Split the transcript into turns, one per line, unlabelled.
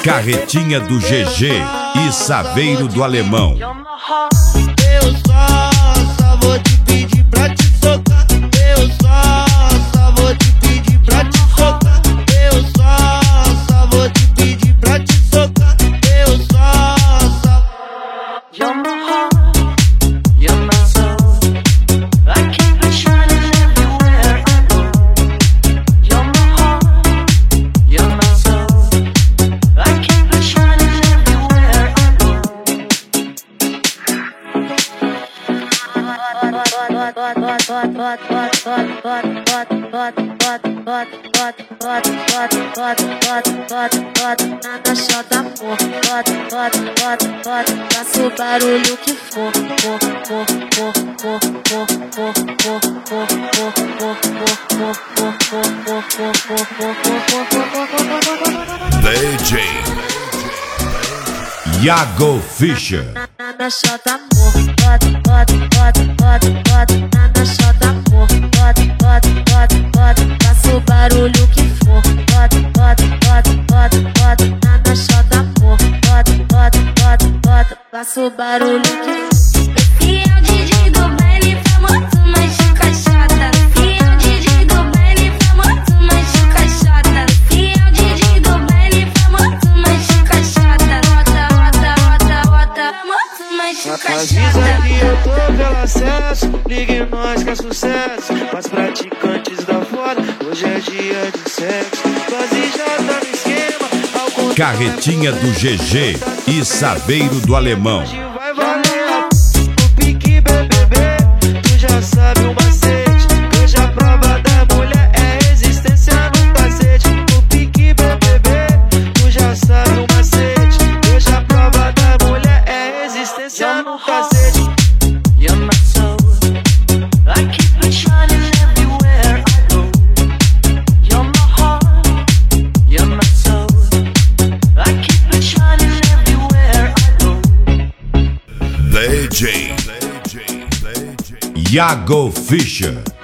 Carretinha do GG e Saveiro do Alemão.
Eu só vou te pedir pra te socar. Eu só vou te pedir pra te socar. Eu só vou te pedir pra te socar. Eu só You're my heart, you're my soul. I keep it shining everywhere I go. You're my heart, you're my soul. I keep it shining everywhere I go. Na chota, amor, faço o barulho que for.
DJ Iago Fischer.
Na chota, amor, na chota, amor, faço o barulho que for. Na chota, amor, faço o barulho que for.
E é o DJ do baile famoso, mas de caixota. E é o DJ do baile famoso, mas de caixota. E é o DJ do baile famoso, mas de caixota. Rota, famoso, mas de caixota.
Avisa que eu tô pelo acesso, ligue nós que é sucesso. Mas praticantes da foda, hoje é dia de sexo. Quase já tá no esquema.
Carretinha do GG e Saveiro do Alemão.
Vai valer o pique, bebê. Tu já sabe o macete. Hoje a prova da mulher é resistência no cacete. O pique, bebê. Tu já sabe o macete. Hoje a prova da mulher é resistência no cacete. You're my soul. I keep it shining everywhere I go. You're my heart. You're my soul. I keep it shining everywhere I go.
DJ Iago Fischer.